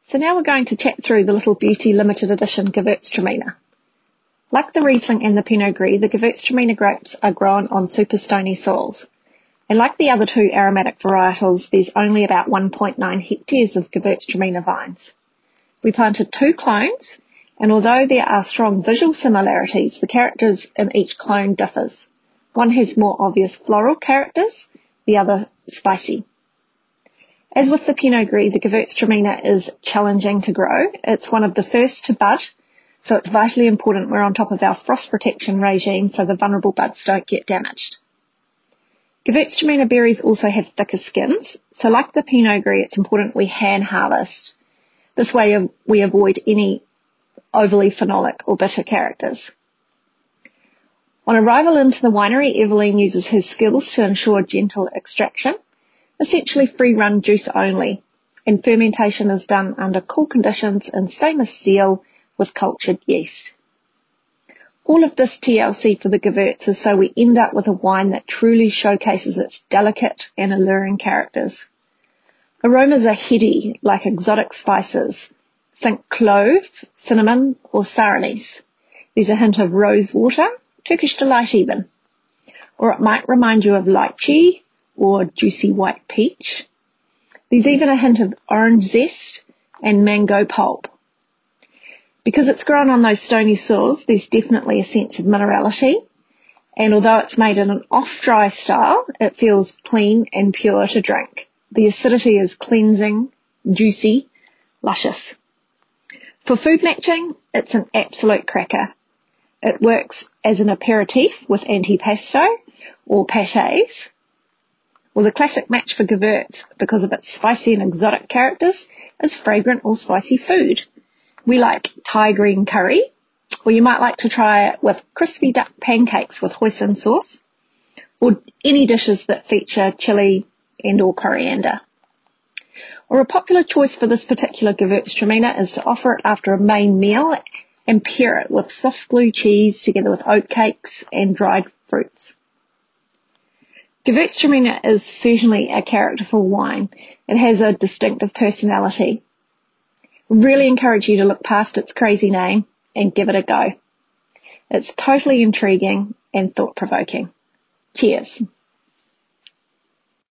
So now we're going to chat through the Little Beauty limited edition Gewürztraminer. Like the Riesling and the Pinot Gris, the Gewürztraminer grapes are grown on super stony soils. And like the other two aromatic varietals, there's only about 1.9 hectares of Gewürztraminer vines. We planted 2 clones, and although there are strong visual similarities, the characters in each clone differs. One has more obvious floral characters, the other spicy. As with the Pinot Gris, the Gewürztraminer is challenging to grow. It's one of the first to bud, so it's vitally important we're on top of our frost protection regime so the vulnerable buds don't get damaged. Gewürztraminer berries also have thicker skins, so like the Pinot Gris, it's important we hand harvest. This way we avoid any overly phenolic or bitter characters. On arrival into the winery, Evelyn uses her skills to ensure gentle extraction, essentially free-run juice only, and fermentation is done under cool conditions in stainless steel with cultured yeast. All of this TLC for the Gewürz is so we end up with a wine that truly showcases its delicate and alluring characters. Aromas are heady, like exotic spices. Think clove, cinnamon, or star anise. There's a hint of rose water, Turkish delight even. Or it might remind you of lychee, or juicy white peach. There's even a hint of orange zest and mango pulp. Because it's grown on those stony soils, there's definitely a sense of minerality, and although it's made in an off-dry style, it feels clean and pure to drink. The acidity is cleansing, juicy, luscious. For food matching, it's an absolute cracker. It works as an aperitif with antipasto or pâtés, or the classic match for Gewürz, because of its spicy and exotic characters, is fragrant or spicy food. We like Thai green curry, or you might like to try it with crispy duck pancakes with hoisin sauce, or any dishes that feature chili and or coriander. Or a popular choice for this particular Gewürztraminer is to offer it after a main meal and pair it with soft blue cheese together with oatcakes and dried fruits. Gewürztraminer is certainly a characterful wine. It has a distinctive personality. I really encourage you to look past its crazy name and give it a go. It's totally intriguing and thought-provoking. Cheers.